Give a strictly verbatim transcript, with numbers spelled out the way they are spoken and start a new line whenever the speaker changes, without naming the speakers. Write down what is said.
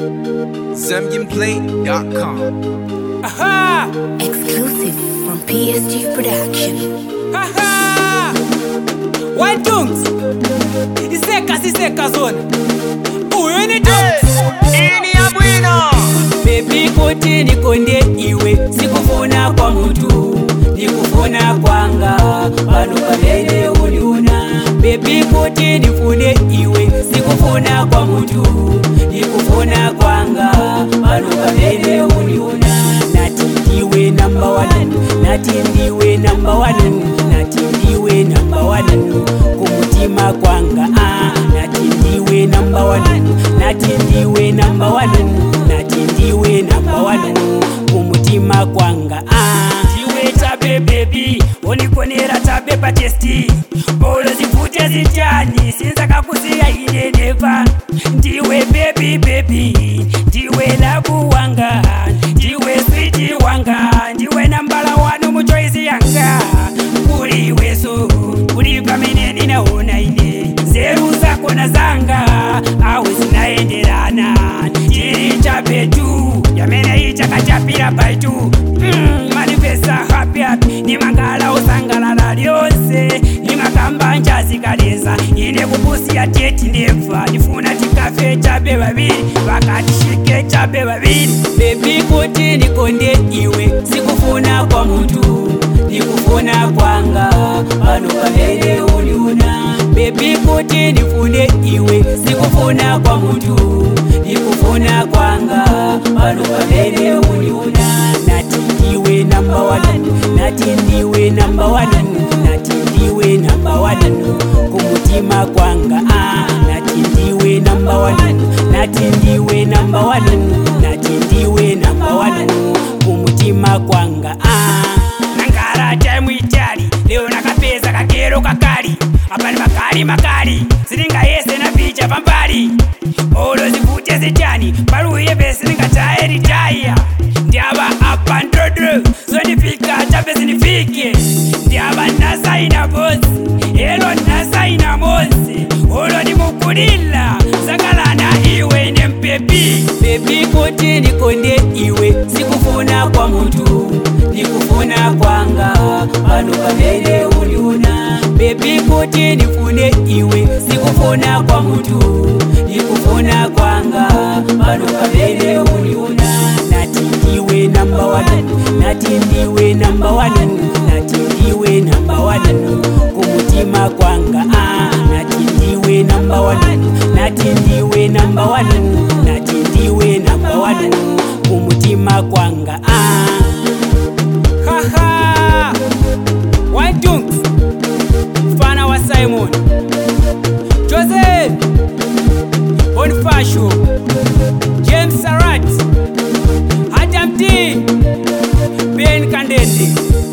Zambian Play dot com.
Aha!
Exclusive from P S G Production.
Aha! White Dunks! Iseka siseka zone. Uyuni Dunks!
Ini ya bwino.
Baby kuti nikonde iwe sikufuna kwa mtu nikufuna kwanga pano pamene uliona. Baby kuti nifune iwe sikufuna kwa mtu nikufuna kwanga pano pamene uliona. Nati ndiwe number one, nati ndiwe number one, nati ndiwe number one kumutima kwanga. Ah, nati ndiwe number one, nati ndiwe number one, nati ndiwe number one kumutima kwanga. Ah, ndiwe tabe baby, unikonera tabe pa testi, bolo zifute zinjani sinza kakusiya ine neva. Ndiwe baby baby, ndiwe labu wanga, ndiwe sweetie wanga, ndiwe nambala wanu mu choice yanga. Kuli weso, kuli pamene ninaona ine zeru zako na zanga awe zinaenderana. Chiri chape tu yamene ichakachapira paitu. Mm, manifesta happy happy ni mangala usangalala lyonse ni makamba njazikaleza ine kupusia teti neva nifuna tikafe chape babiri wakati shike chape babiri. Baby kuti nikonde iwe sikufuna kwa mtu nikufuna kwanga pano pamene uliona. Baby kuti nifune iwe sikufuna kwa mtu nikufuna kwanga pano pamene uliona. Nati ndiwe number one, nati ndiwe number one, nati ndiwe number one kumutima kwanga. Ah, nati ndiwe number one, nati ndiwe number one, nati ndiwe number one kumutima kwanga. Ah, nangara time itali leo nakapeza kakero kakali apani makali makali siringa yese na picha pambali olo zivute zichani paluye besi ningatae ritaya ndiaba apa ndrodro zonifika chape zinifike ndiaba nasaina bosi elo nasaina mosi olo ni mukulila sakalana iwe ne mpepi. Baby kuti nikonde iwe sikufuna kwa mtu nikufuna kwanga pano pamene uliona. Baby kuti nifune iwe sikufuna kwa mtu nikufuna kwanga pano pamene uliona. Nati ndiwe number one, nati ndiwe number one, nati ndiwe number one kumutima kwanga. Ah, nati ndiwe number one, nati ndiwe number one, nati ndiwe number one kumutima kwanga. Ah, haha, White Dunks, Fana wa Simon, Jose, Bonifasho, James Sarat, Adam T, Ben Kandende.